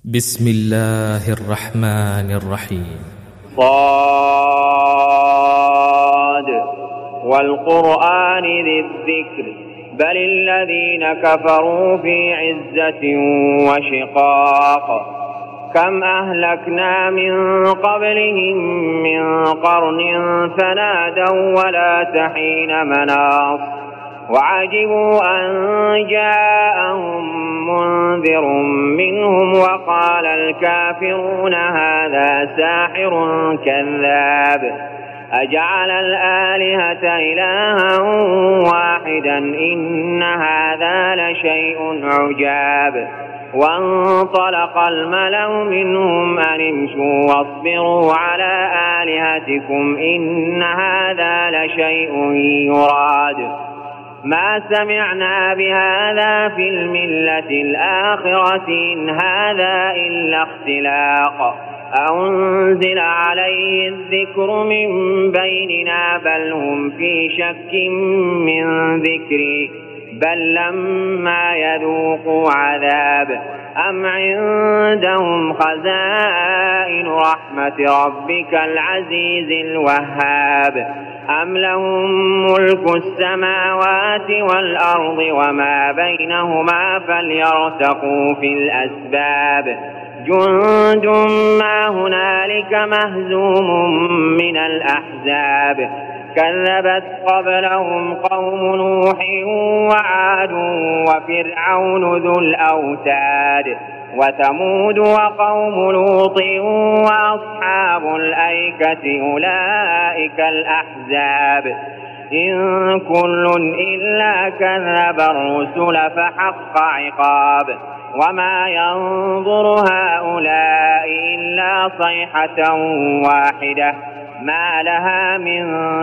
بسم الله الرحمن الرحيم. صاد والقرآن ذي الذكر بل الذين كفروا في عزة وشقاق كم أهلكنا من قبلهم من قرن فنادوا ولا تحين مناص وعجبوا أن جاءهم منذر منهم وقال الكافرون هذا ساحر كذاب أجعل الآلهة إلها واحدا إن هذا لشيء عجاب وانطلق الملأ منهم أن امشوا واصبروا على آلهتكم إن هذا لشيء يراد ما سمعنا بهذا في الملة الآخرة إن هذا إلا اختلاق أنزل عليه الذكر من بيننا بل هم في شك من ذكري بل لما يذوقوا عذاب أم عندهم خزائن رحمة ربك العزيز الوهاب أم لهم ملك السماوات والأرض وما بينهما فليرتقوا في الأسباب جند ما هنالك مهزوم من الأحزاب كذبت قبلهم قوم نوح وعاد وفرعون ذو الأوتاد وثمود وقوم لوط وأصحاب الأيكة أولئك الأحزاب إن كل إلا كذب الرسل فحق عقاب وما ينظر هؤلاء إلا صيحة واحدة ما لها من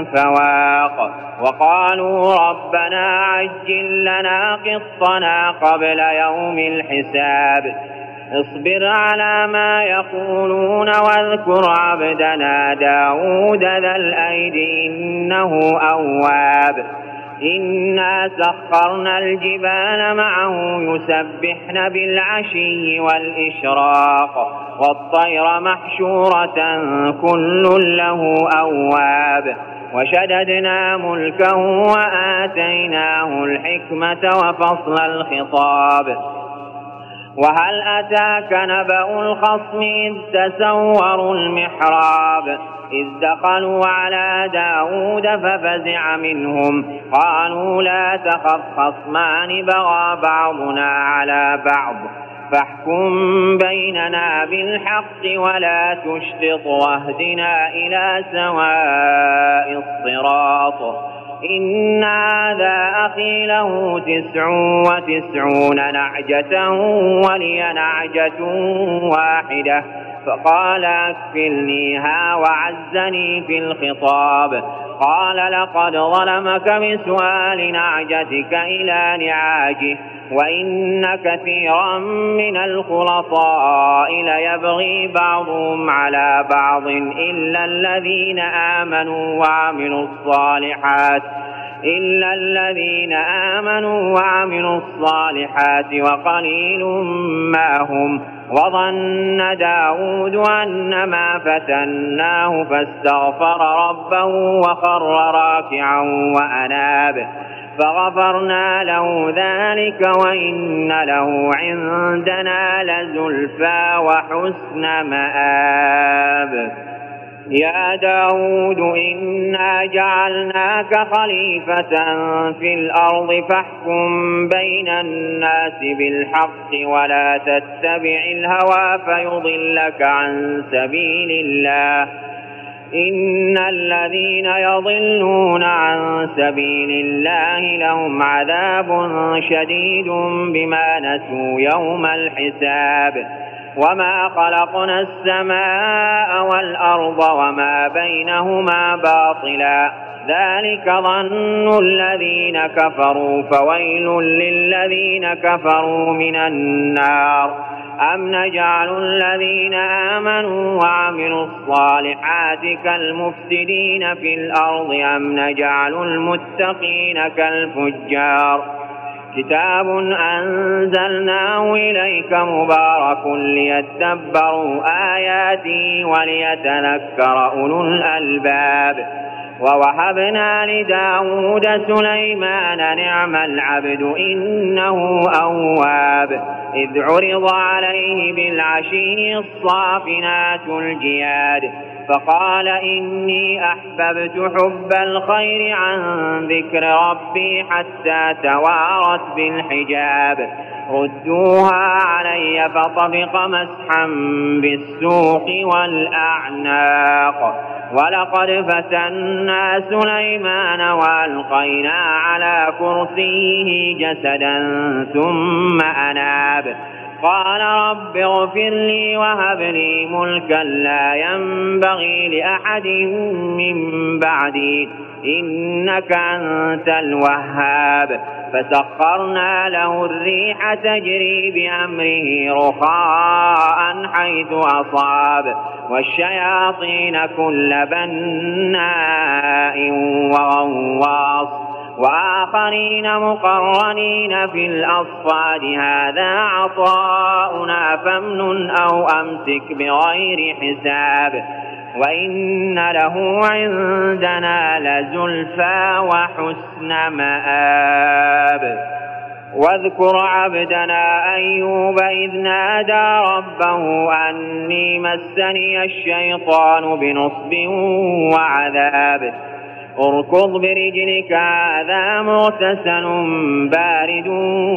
فواق وقالوا ربنا عجل لنا قسطنا قبل يوم الحساب اصبر على ما يقولون واذكر عبدنا داود ذا الأيد إنه أواب إنا سخرنا الجبال معه يسبحن بالعشي والإشراق والطير محشورة كل له أواب وشددنا ملكه وآتيناه الحكمة وفصل الخطاب وهل أتاك نبأ الخصم إذ تسوروا المحراب إذ دخلوا على داود ففزع منهم قالوا لا تخف خصمان بغى بعضنا على بعض فاحكم بيننا بالحق ولا تشطط واهدنا إلى سواء الصراط إن هذا أخي له 99 نعجة ولي نعجة واحدة فقال أكفلنيها وعزني في الخطاب قال لقد ظلمك بسؤال نعجتك إلى نعاجه وإن كثيرا من الخلطاء ليبغي بعضهم على بعض إلا الذين آمنوا وعملوا الصالحات وقليل ما هم وظن داود أنما فتناه فاستغفر ربه وخر راكعا وأناب فغفرنا له ذلك وإن له عندنا لزلفى وحسن مآب يا داود إنا جعلناك خليفة في الأرض فاحكم بين الناس بالحق ولا تتبع الهوى فيضلك عن سبيل الله إن الذين يضلون عن سبيل الله لهم عذاب شديد بما نسوا يوم الحساب وما خلقنا السماء والأرض وما بينهما باطلا ذلك ظن الذين كفروا فويل للذين كفروا من النار أم نجعل الذين آمنوا وعملوا الصالحات كالمفسدين في الأرض أم نجعل المتقين كالفجار كتاب أنزلناه إليك مبارك ليدبروا آياته وليتذكر أولو الألباب. ووهبنا لداود سليمان نعم العبد إنه أواب إذ عرض عليه بالعشي الصافنات الجياد فقال إني أحببت حب الخير عن ذكر ربي حتى توارت بالحجاب ردوها علي فطبق مسحا بالسوق والأعناق. ولقد فتنا سليمان وألقينا على كرسيه جسدا ثم أناب قال رب اغفر لي وهب لي ملكا لا ينبغي لأحد من بعدي إنك أنت الوهاب. فسخرنا له الريح تجري بأمره رخاء حيث أصاب والشياطين كل بناء وغواص وآخرين مقرنين في الأصفاد هذا عطاؤنا فامنن أو أمسك بغير حساب وإن له عندنا لزلفى وحسن مآب. واذكر عبدنا أيوب إذ نادى ربه أني مسني الشيطان بنصب وعذاب اركض برجلك هذا مغتسل بارد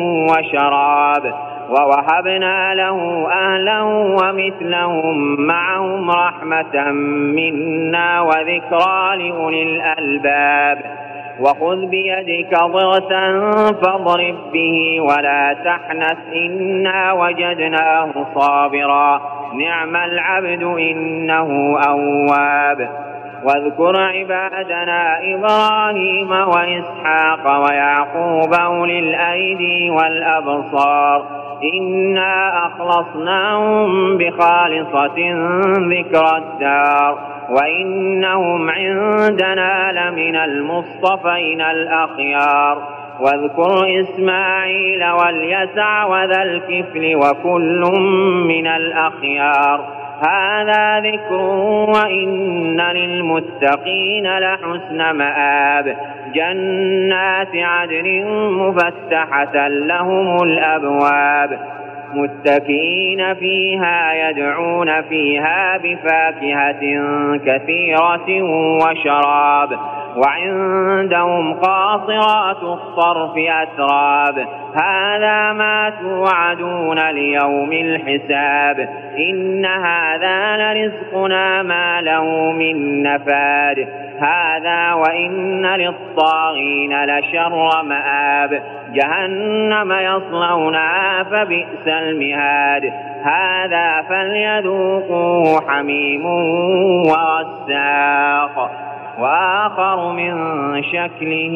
وشراب. ووهبنا له أهلا ومثلهم معهم رحمة منا وذكرى لأولي الألباب. وخذ بيدك ضغثا فاضرب به ولا تحنث إنا وجدناه صابرا نعم العبد إنه أواب. واذكر عبادنا إبراهيم وإسحاق ويعقوب أولي الأيدي والأبصار إنا أخلصناهم بخالصة ذكر الدار وإنهم عندنا لمن المصطفين الأخيار. واذكر إسماعيل واليسع وذا الكفل وكل من الأخيار هذا ذكر وإن للمتقين لحسن مآب جنات عدن مفتحة لهم الأبواب متكئين فيها يدعون فيها بفاكهة كثيرة وشراب وعندهم قاصرات الطرف أتراب هذا ما توعدون ليوم الحساب إن هذا لرزقنا ما له من نفاد هذا وإن للطاغين لشر مآب جهنم يصلونها فبئس المهاد هذا فليذوقوه حميم وغساق وآخر من شكله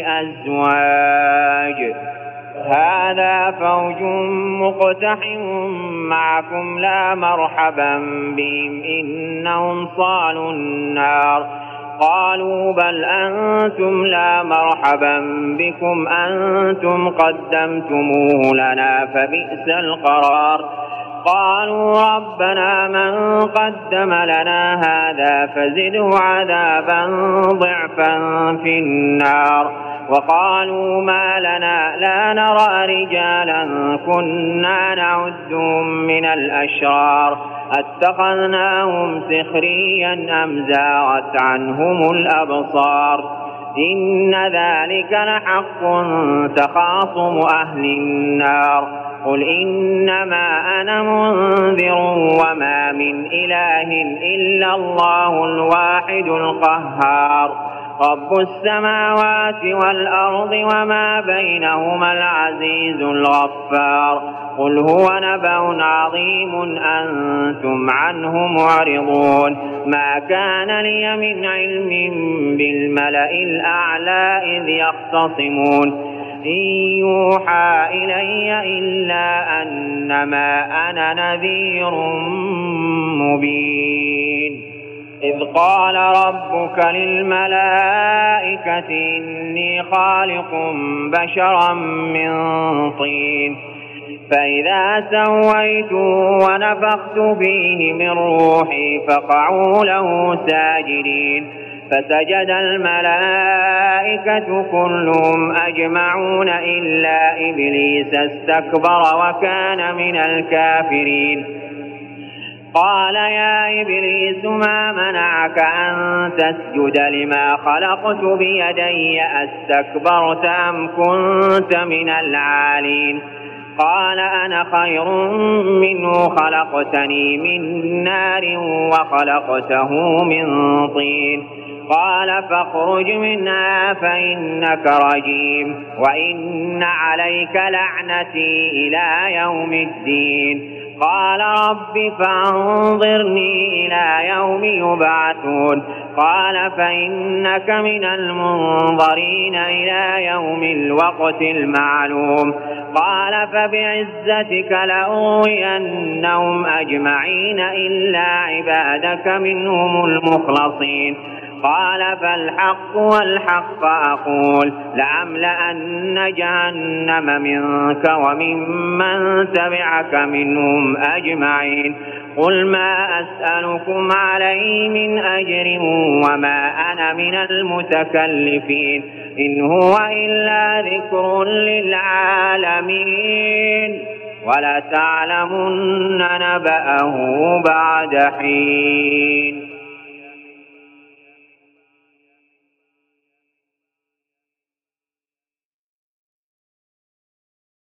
أزواج هذا فوج مقتحم معكم لا مرحبا بهم إنهم صالوا النار قالوا بل أنتم لا مرحبا بكم أنتم قدمتموه لنا فبئس القرار قالوا ربنا من قدم لنا هذا فزده عذابا ضعفا في النار وقالوا ما لنا لا نرى رجالا كنا نعدهم من الأشرار اتخذناهم سخريا أم زاغت عنهم الأبصار إن ذلك لحق تخاصم أهل النار قل إنما أنا منذر وما من إله إلا الله الواحد القهار رب السماوات والأرض وما بينهما العزيز الغفار قل هو نبأ عظيم أنتم عنه معرضون ما كان لي من علم بالملأ الأعلى إذ يختصمون إن يوحى إلي إلا أنما أنا نذير مبين إذ قال ربك للملائكة إني خالق بشرا من طين فإذا سويته ونفخت فيه من روحي فقعوا له ساجدين فسجد الملائكة كلهم أجمعون إلا إبليس استكبر وكان من الكافرين قال يا إبليس ما منعك أن تسجد لما خلقت بيدي أستكبرت أم كنت من العالين قال أنا خير منه خلقتني من نار وخلقته من طين قال فاخرج منها فإنك رجيم وإن عليك لعنتي إلى يوم الدين قال رب فانظرني إلى يوم يبعثون قال فإنك من المنظرين إلى يوم الوقت المعلوم قال فبعزتك لأغوينهم أجمعين إلا عبادك منهم المخلصين قال فالحق والحق أقول لأملأن جهنم منك وممن تبعك منهم أجمعين قل ما أسألكم عليه من أجر وما أنا من المتكلفين إن هو إلا ذكر للعالمين ولتعلمن نبأه بعد حين